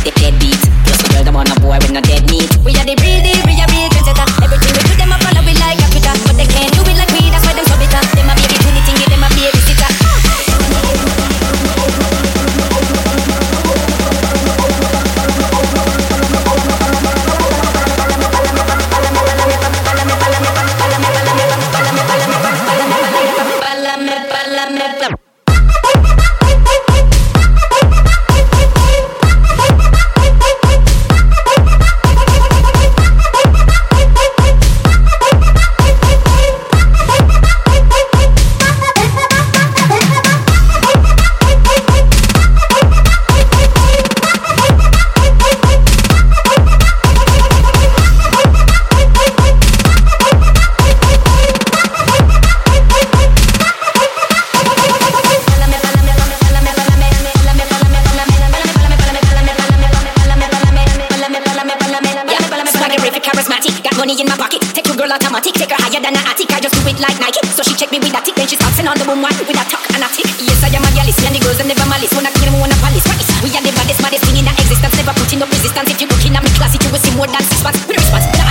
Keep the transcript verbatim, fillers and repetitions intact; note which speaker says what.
Speaker 1: the deadbeat. Plus the girl them on a boy with no dead meat. We are the real deal, we are real trendsetter. Everything we do them a follow we like a Twitter, but they can't do it like we. That's why them so bitter. Them a baby to the thing, them a baby sitter. Money in my pocket, take your girl automatic, take her higher than an attic. I just do it like Nike, so she check me with that tick. Then she's dancing on the boom one with a tuck and a tick. Yes, I am a gallus, and the girls them never malice. Wanna kill me, wanna palace, right? We are the baddest, baddest thing in the existence. Never putting up resistance. If you're looking at me class, you will see more than six months with a response.